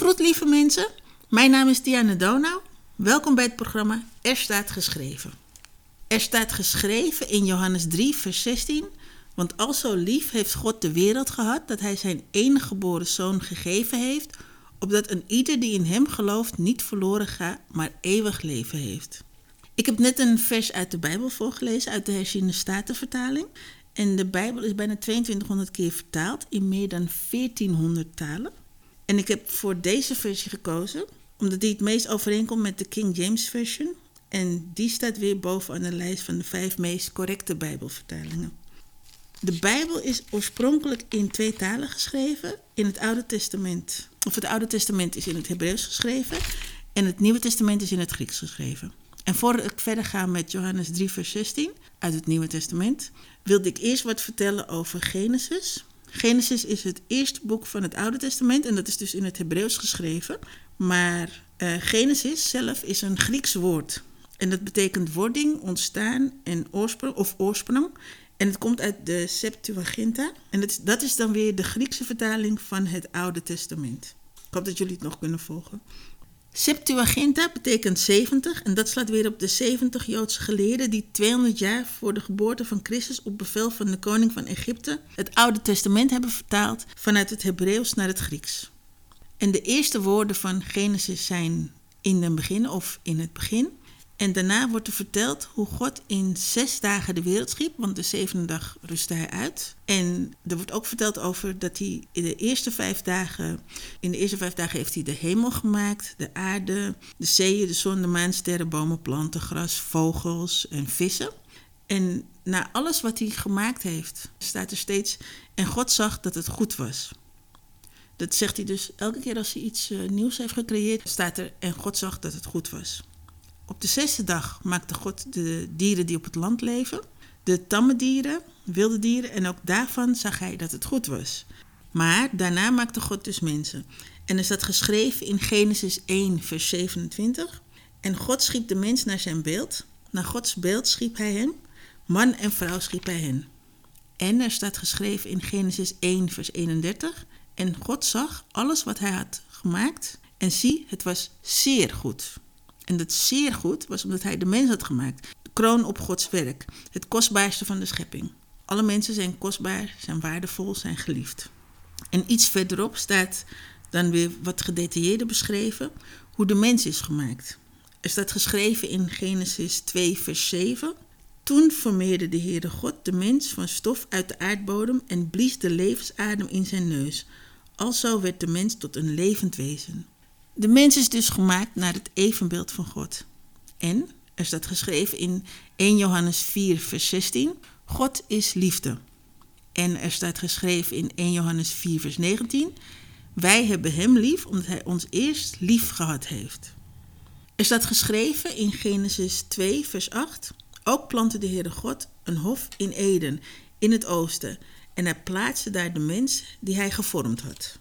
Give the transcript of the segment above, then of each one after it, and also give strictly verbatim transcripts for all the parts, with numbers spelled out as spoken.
Groet lieve mensen, mijn naam is Diana Donau. Welkom bij het programma Er staat geschreven. Er staat geschreven in Johannes drie vers zestien... Want al zo lief heeft God de wereld gehad dat hij zijn enige geboren zoon gegeven heeft, opdat een ieder die in hem gelooft niet verloren gaat, maar eeuwig leven heeft. Ik heb net een vers uit de Bijbel voorgelezen, uit de herziene statenvertaling. En de Bijbel is bijna tweeëntwintighonderd keer vertaald in meer dan veertienhonderd talen. En ik heb voor deze versie gekozen, omdat die het meest overeenkomt met de King James Version. En die staat weer bovenaan de lijst van de vijf meest correcte Bijbelvertalingen. De Bijbel is oorspronkelijk in twee talen geschreven. In het Oude Testament, of het Oude Testament is in het Hebreeuws geschreven en het Nieuwe Testament is in het Grieks geschreven. En voor ik verder ga met Johannes drie vers zestien uit het Nieuwe Testament, wilde ik eerst wat vertellen over Genesis. Genesis is het eerste boek van het Oude Testament en dat is dus in het Hebreeuws geschreven. Maar uh, Genesis zelf is een Grieks woord. En dat betekent wording, ontstaan en oorsprong of oorsprong. En het komt uit de Septuaginta. En dat is, dat is dan weer de Griekse vertaling van het Oude Testament. Ik hoop dat jullie het nog kunnen volgen. Septuaginta betekent zeventig. En dat slaat weer op de zeventig Joodse geleerden die tweehonderd jaar voor de geboorte van Christus op bevel van de koning van Egypte het Oude Testament hebben vertaald vanuit het Hebreeuws naar het Grieks. En de eerste woorden van Genesis zijn in het begin of in het begin. En daarna wordt er verteld hoe God in zes dagen de wereld schiep, want de zevende dag rustte hij uit. En er wordt ook verteld over dat hij in de eerste vijf dagen, in de eerste vijf dagen heeft hij de hemel gemaakt, de aarde, de zeeën, de zon, de maan, sterren, bomen, planten, gras, vogels en vissen. En na alles wat hij gemaakt heeft, staat er steeds, en God zag dat het goed was. Dat zegt hij dus elke keer als hij iets uh, nieuws heeft gecreëerd, staat er, en God zag dat het goed was. Op de zesde dag maakte God de dieren die op het land leven, de tamme dieren, wilde dieren, en ook daarvan zag hij dat het goed was. Maar daarna maakte God dus mensen. En er staat geschreven in Genesis één vers zevenentwintig. En God schiep de mens naar zijn beeld. Naar Gods beeld schiep hij hen. Man en vrouw schiep hij hen. En er staat geschreven in Genesis één vers eenendertig. En God zag alles wat hij had gemaakt. En zie, het was zeer goed. En dat zeer goed was omdat hij de mens had gemaakt. De kroon op Gods werk. Het kostbaarste van de schepping. Alle mensen zijn kostbaar, zijn waardevol, zijn geliefd. En iets verderop staat dan weer wat gedetailleerder beschreven hoe de mens is gemaakt. Er staat geschreven in Genesis twee vers zeven. Toen formeerde de Heere God de mens van stof uit de aardbodem en blies de levensadem in zijn neus. Alzo werd de mens tot een levend wezen. De mens is dus gemaakt naar het evenbeeld van God. En er staat geschreven in eerste Johannes vier vers zestien. God is liefde. En er staat geschreven in eerste Johannes vier vers negentien. Wij hebben hem lief omdat hij ons eerst lief gehad heeft. Er staat geschreven in Genesis twee vers acht. Ook plantte de Heere God een hof in Eden, in het oosten. En hij plaatste daar de mens die hij gevormd had.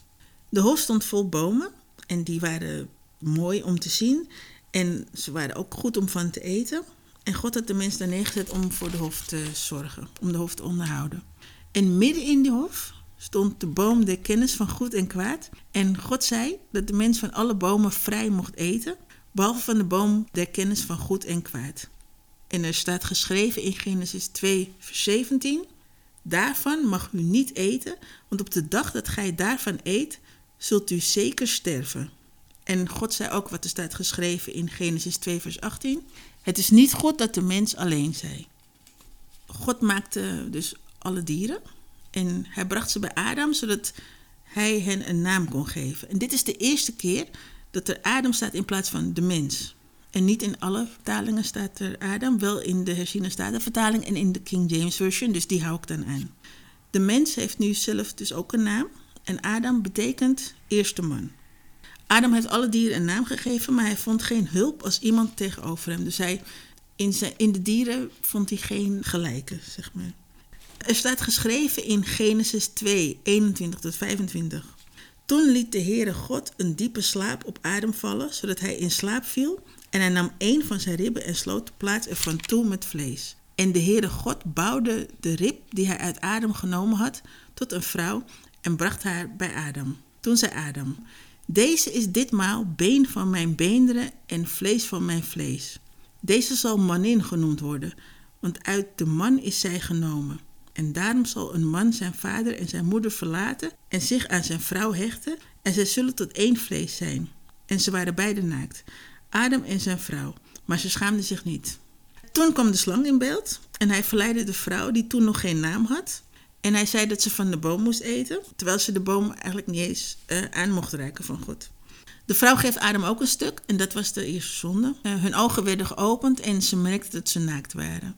De hof stond vol bomen. En die waren mooi om te zien. En ze waren ook goed om van te eten. En God had de mens daar neergezet om voor de hof te zorgen. Om de hof te onderhouden. En midden in die hof stond de boom der kennis van goed en kwaad. En God zei dat de mens van alle bomen vrij mocht eten. Behalve van de boom der kennis van goed en kwaad. En er staat geschreven in Genesis twee vers zeventien. Daarvan mag u niet eten. Want op de dag dat gij daarvan eet, zult u zeker sterven. En God zei ook wat er staat geschreven in Genesis twee vers achttien. Het is niet goed dat de mens alleen zij. God maakte dus alle dieren. En hij bracht ze bij Adam, zodat hij hen een naam kon geven. En dit is de eerste keer dat er Adam staat in plaats van de mens. En niet in alle vertalingen staat er Adam. Wel in de herziene statenvertaling en in de King James Version. Dus die hou ik dan aan. De mens heeft nu zelf dus ook een naam. En Adam betekent eerste man. Adam heeft alle dieren een naam gegeven, maar hij vond geen hulp als iemand tegenover hem. Dus hij, in, zijn, in de dieren vond hij geen gelijke, zeg maar. Er staat geschreven in Genesis twee, eenentwintig tot vijfentwintig. Toen liet de Heere God een diepe slaap op Adam vallen, zodat hij in slaap viel. En hij nam een van zijn ribben en sloot de plaats ervan toe met vlees. En de Heere God bouwde de rib die hij uit Adam genomen had tot een vrouw en bracht haar bij Adam. Toen zei Adam: Deze is ditmaal been van mijn beenderen en vlees van mijn vlees. Deze zal manin genoemd worden, want uit de man is zij genomen. En daarom zal een man zijn vader en zijn moeder verlaten en zich aan zijn vrouw hechten, en zij zullen tot één vlees zijn. En ze waren beiden naakt, Adam en zijn vrouw, maar ze schaamden zich niet. Toen kwam de slang in beeld en hij verleidde de vrouw die toen nog geen naam had. En hij zei dat ze van de boom moest eten, terwijl ze de boom eigenlijk niet eens uh, aan mocht reiken van God. De vrouw geeft Adam ook een stuk en dat was de eerste zonde. Uh, hun ogen werden geopend en ze merkten dat ze naakt waren.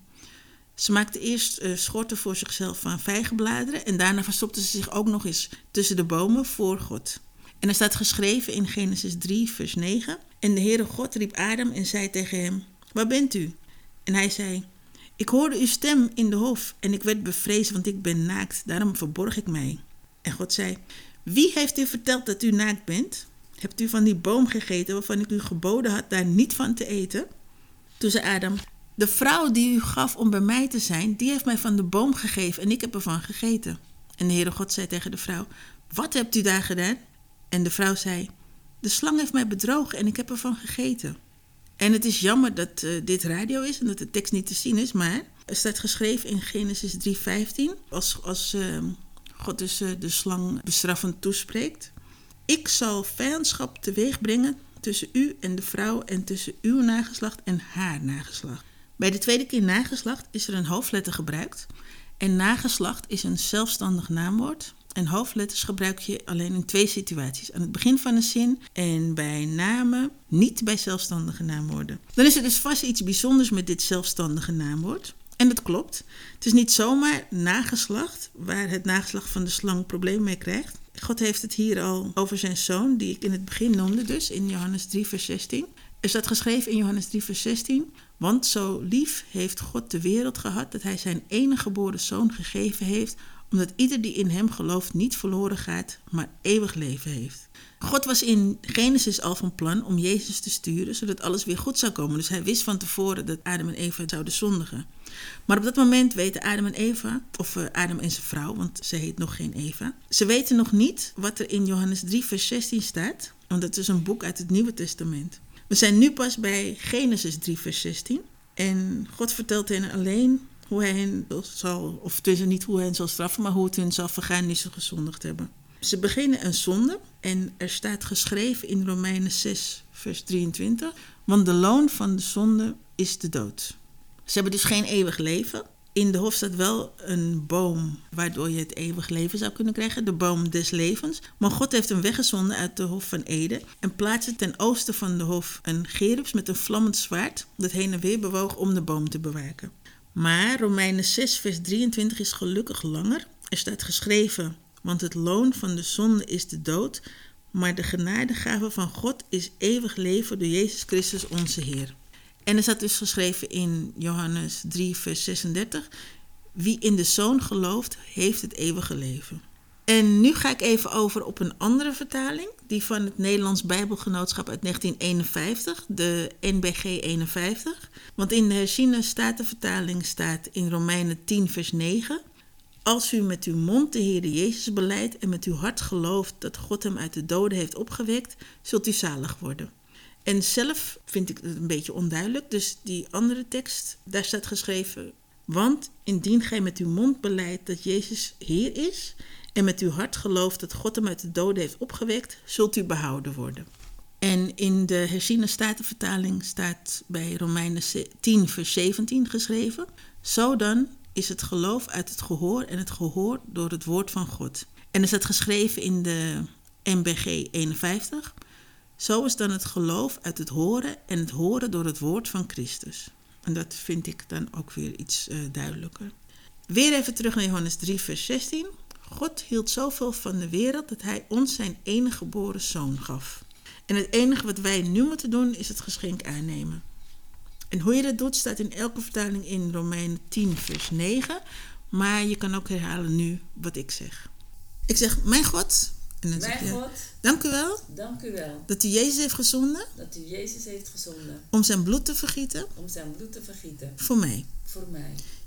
Ze maakte eerst uh, schorten voor zichzelf van vijgenbladeren en daarna verstopte ze zich ook nog eens tussen de bomen voor God. En er staat geschreven in Genesis drie vers negen. En de Heere God riep Adam en zei tegen hem, waar bent u? En hij zei, ik hoorde uw stem in de hof en ik werd bevreesd, want ik ben naakt, daarom verborg ik mij. En God zei, wie heeft u verteld dat u naakt bent? Hebt u van die boom gegeten waarvan ik u geboden had daar niet van te eten? Toen zei Adam, de vrouw die u gaf om bij mij te zijn, die heeft mij van de boom gegeven en ik heb ervan gegeten. En de Heere God zei tegen de vrouw, wat hebt u daar gedaan? En de vrouw zei, de slang heeft mij bedrogen en ik heb ervan gegeten. En het is jammer dat uh, dit radio is en dat de tekst niet te zien is, maar er staat geschreven in Genesis drie vijftien, als, als uh, God dus uh, de slang bestraffend toespreekt. Ik zal vijandschap teweeg brengen tussen u en de vrouw en tussen uw nageslacht en haar nageslacht. Bij de tweede keer nageslacht is er een hoofdletter gebruikt en nageslacht is een zelfstandig naamwoord. En hoofdletters gebruik je alleen in twee situaties. Aan het begin van een zin en bij namen, niet bij zelfstandige naamwoorden. Dan is er dus vast iets bijzonders met dit zelfstandige naamwoord. En dat klopt. Het is niet zomaar nageslacht, waar het nageslacht van de slang probleem mee krijgt. God heeft het hier al over zijn zoon, die ik in het begin noemde, dus in Johannes drie vers zestien. Er staat geschreven in Johannes drie vers zestien. Want zo lief heeft God de wereld gehad, dat hij zijn enige geboren zoon gegeven heeft, omdat ieder die in hem gelooft niet verloren gaat, maar eeuwig leven heeft. God was in Genesis al van plan om Jezus te sturen, zodat alles weer goed zou komen. Dus hij wist van tevoren dat Adam en Eva zouden zondigen. Maar op dat moment weten Adam en Eva, of uh, Adam en zijn vrouw, want ze heet nog geen Eva. Ze weten nog niet wat er in Johannes drie vers zestien staat, want dat is een boek uit het Nieuwe Testament. We zijn nu pas bij Genesis drie vers zestien en God vertelt hen alleen hoe hij hen zal, of het is niet hoe hij hen zal straffen, maar hoe het hen zal vergaan nu ze gezondigd hebben. Ze beginnen een zonde en er staat geschreven in Romeinen zes vers drieëntwintig, want de loon van de zonde is de dood. Ze hebben dus geen eeuwig leven. In de hof staat wel een boom waardoor je het eeuwig leven zou kunnen krijgen, de boom des levens. Maar God heeft hem weggezonden uit de hof van Eden en plaatste ten oosten van de hof een gerubs met een vlammend zwaard dat heen en weer bewoog om de boom te bewaken. Maar Romeinen zes vers drieëntwintig is gelukkig langer. Er staat geschreven, want het loon van de zonde is de dood, maar de genadegave van God is eeuwig leven door Jezus Christus onze Heer. En er staat dus geschreven in Johannes drie vers zesendertig, wie in de Zoon gelooft, heeft het eeuwige leven. En nu ga ik even over op een andere vertaling, die van het Nederlands Bijbelgenootschap uit negentien eenenvijftig, de N B G eenenvijftig. Want in de herziene statenvertaling staat in Romeinen tien vers negen, als u met uw mond de Heere Jezus belijdt en met uw hart gelooft dat God hem uit de doden heeft opgewekt, zult u zalig worden. En zelf vind ik het een beetje onduidelijk, dus die andere tekst, daar staat geschreven, want indien gij met uw mond belijdt dat Jezus Heer is en met uw hart gelooft dat God hem uit de doden heeft opgewekt, zult u behouden worden. En in de herziene statenvertaling staat bij Romeinen tien vers zeventien geschreven, zo dan is het geloof uit het gehoor en het gehoor door het woord van God. En er staat geschreven in de N B G eenenvijftig, zo is dan het geloof uit het horen en het horen door het woord van Christus. En dat vind ik dan ook weer iets uh, duidelijker. Weer even terug naar Johannes drie vers zestien. God hield zoveel van de wereld dat hij ons zijn enige geboren zoon gaf. En het enige wat wij nu moeten doen is het geschenk aannemen. En hoe je dat doet staat in elke vertaling in Romeinen tien vers negen. Maar je kan ook herhalen nu wat ik zeg. Ik zeg, mijn God. En dan mijn zeg je, God. Dank u wel. Dank u wel. Dat u Jezus heeft gezonden. Dat u Jezus heeft gezonden. Om zijn bloed te vergieten. Om zijn bloed te vergieten. Voor mij. Voor mij.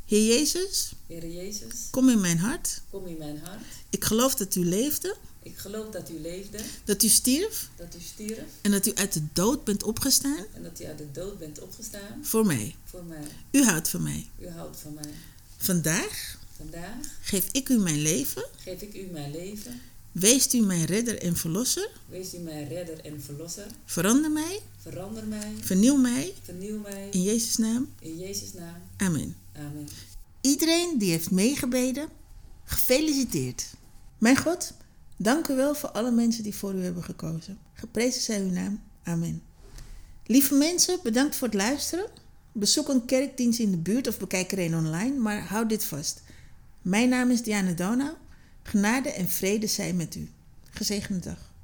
Heer Jezus, Heer Jezus, kom in mijn hart. kom in mijn hart. Ik geloof dat u leefde, Ik geloof dat u leefde, dat u stierf dat u stierf en dat u uit de dood bent opgestaan en dat u uit de dood bent opgestaan voor mij. voor mij. U houdt van mij. U houdt van mij. Vandaag Vandaag geef ik u mijn leven. geef ik u mijn leven. Wees u mijn redder en verlosser. Wees u mijn redder en verlosser. Verander mij, Verander mij, vernieuw mij. vernieuw mij. In Jezus' naam. In Jezus' naam. Amen. Amen. Iedereen die heeft meegebeden, gefeliciteerd. Mijn God, dank u wel voor alle mensen die voor u hebben gekozen. Geprezen zij uw naam. Amen. Lieve mensen, bedankt voor het luisteren. Bezoek een kerkdienst in de buurt of bekijk er een online, maar houd dit vast. Mijn naam is Diane Donau. Genade en vrede zij met u. Gezegende dag.